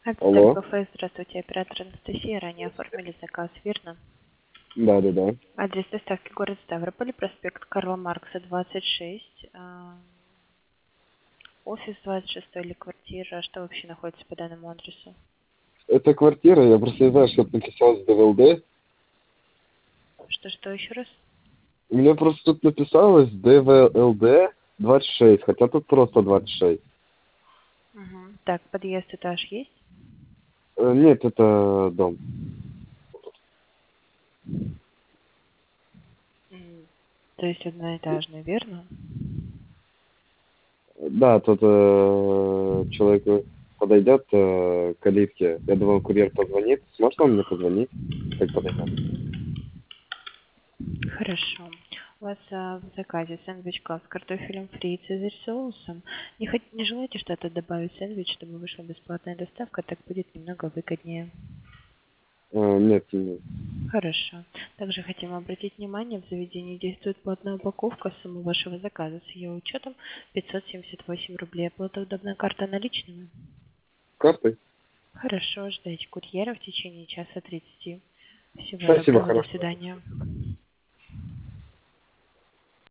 Алло. КФ, здравствуйте, оператор Анастасия, ранее оформили заказ, верно? Да. Адрес доставки город Ставрополь, проспект Карла Маркса, 26, офис 26 или квартира, что вообще находится по данному адресу? Это квартира, я просто не знаю, что тут написалось ДВЛД. Что еще раз? У меня просто тут написалось ДВЛД 26, хотя тут просто 26. Угу. Так, подъезд, этаж есть? Нет, это дом. То есть одноэтажный, верно? Да, тут человек подойдет к калитке. Я думал, курьер позвонит. Сможет он мне позвонить, как подойдет? Хорошо. У вас в заказе сэндвич класс с картофелем фри и цезарь соусом. Не желаете что-то добавить в сэндвич, чтобы вышла бесплатная доставка? Так будет немного выгоднее. Нет, нет. Хорошо. Также хотим обратить внимание, в заведении действует платная упаковка. Сумма вашего заказа с ее учетом 578 рублей. Оплата удобная карта наличными? Картой? Хорошо, ждайте курьера в течение часа 30. Всего Спасибо, доброго, до хорошо. свидания.